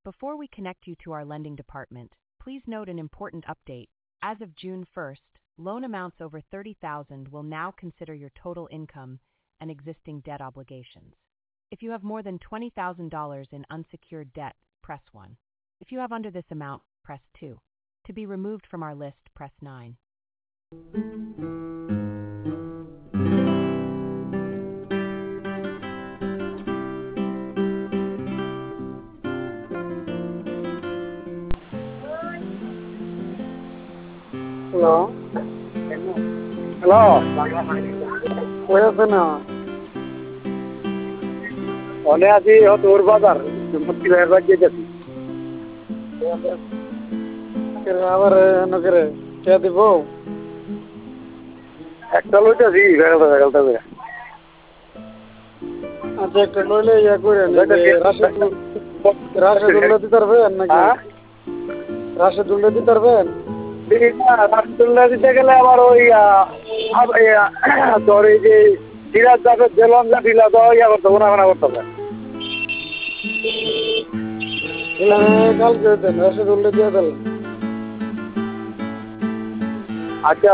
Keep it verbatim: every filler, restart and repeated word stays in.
Before we connect you to our lending department, please note an important update. As of June first, loan amounts over thirty thousand dollars will now consider your total income and existing debt obligations. If you have more than twenty thousand dollars in unsecured debt, press one. If you have under this amount, press two. To be removed from our list, press nine. Hello? Hello. Where is it now? Only aji hot urbagar. Jumpati bahar bajje jati. Kira abar nagare. Kya dibo? Ekta loita si galta galta be. আচ্ছা একটা লইলে ইয়া করে রাশেদ রাশেদুল্লাহ দিতে পারবেন নাকি রাশেদুল্লাহ দিতে পারবেন রাশেদুল্লাহ দিতে গেলে আবার ওই তোর এই যে সিরাজ যাবে জেলন যা ঢিলা দেওয়া ইয়া করতে হবে না করতে হবে কালকে দেন রাশেদুল্লাহ দিয়ে দেন আচ্ছা